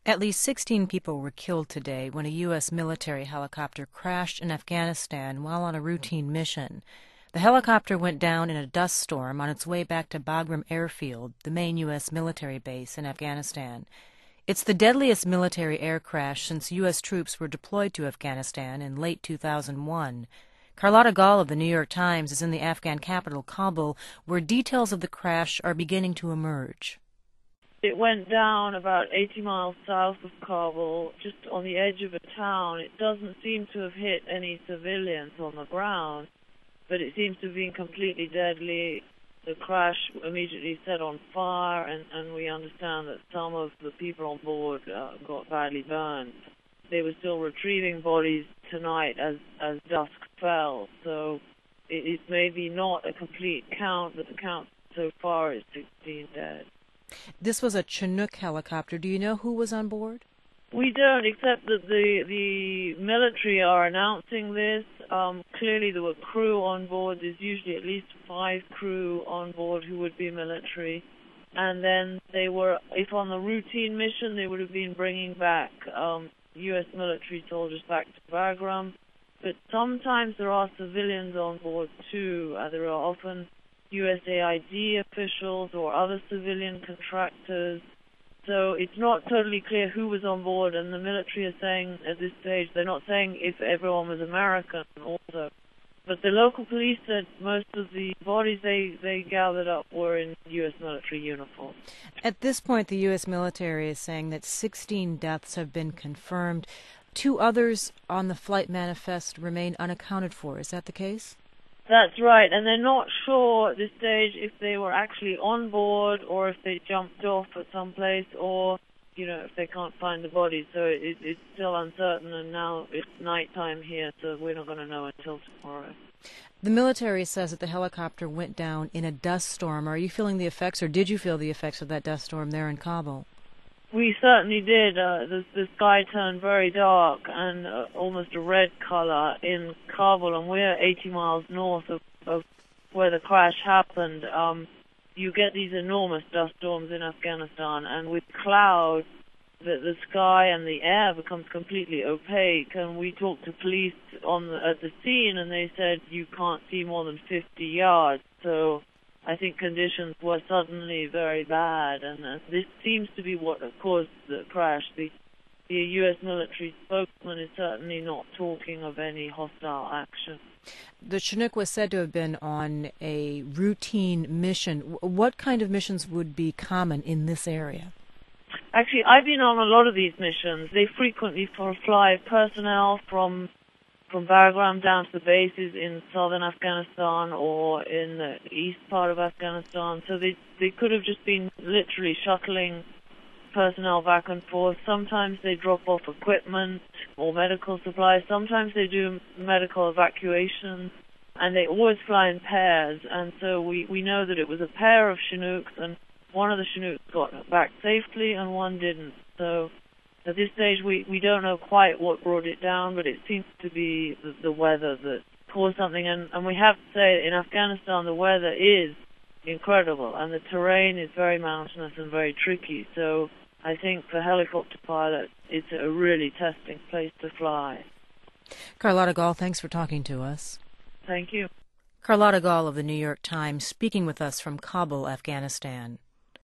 At least 16 people were killed today when a U.S. military helicopter crashed in Afghanistan while on a routine mission. The helicopter went down in a dust storm on its way back to Bagram Airfield, the main U.S. military base in Afghanistan. It's the deadliest military air crash since U.S. troops were deployed to Afghanistan in late 2001. Carlotta Gall of the New York Times is in the Afghan capital, Kabul, where details of the crash are beginning to emerge. It went down about 80 miles south of Kabul, just on the edge of a town. It doesn't seem to have hit any civilians on the ground, but it seems to have been completely deadly. The crash immediately set on fire, and we understand that some of the people on board got badly burned. They were still retrieving bodies tonight as dusk fell, so it's maybe not a complete count, but the count so far is 16 dead. This was a Chinook helicopter. Do you know who was on board? We don't, except that the military are announcing this. Clearly there were crew on board. There's usually at least 5 crew on board who would be military. And then they were, if on the routine mission, they would have been bringing back U.S. military soldiers back to Bagram. But sometimes there are civilians on board too. There are often USAID officials or other civilian contractors. So it's not totally clear who was on board, and the military is saying at this stage, they're not saying if everyone was American also. But the local police said most of the bodies they gathered up were in U.S. military uniform. At this point, the U.S. military is saying that 16 deaths have been confirmed. 2 others on the flight manifest remain unaccounted for. Is that the case? That's right, and they're not sure at this stage if they were actually on board or if they jumped off at some place or, if they can't find the bodies. So it's still uncertain, and now it's nighttime here, so we're not going to know until tomorrow. The military says that the helicopter went down in a dust storm. Are you feeling the effects, or did you feel the effects of that dust storm there in Kabul? We certainly did. The sky turned very dark and almost a red color in Kabul, and we're 80 miles north of where the crash happened. You get these enormous dust storms in Afghanistan, and with clouds, the sky and the air becomes completely opaque. And we talked to police at the scene, and they said you can't see more than 50 yards. So I think conditions were suddenly very bad, and this seems to be what caused the crash. The U.S. military spokesman is certainly not talking of any hostile action. The Chinook was said to have been on a routine mission. What kind of missions would be common in this area? Actually, I've been on a lot of these missions. They frequently fly personnel from Bagram down to the bases in southern Afghanistan or in the east part of Afghanistan. So they could have just been literally shuttling personnel back and forth. Sometimes they drop off equipment or medical supplies. Sometimes they do medical evacuation, and they always fly in pairs. And so we know that it was a pair of Chinooks, and one of the Chinooks got back safely and one didn't. So at this stage, we don't know quite what brought it down, but it seems to be the weather that caused something. And we have to say, in Afghanistan, the weather is incredible, and the terrain is very mountainous and very tricky. So I think for helicopter pilots, it's a really testing place to fly. Carlotta Gall, thanks for talking to us. Thank you. Carlotta Gall of the New York Times speaking with us from Kabul, Afghanistan.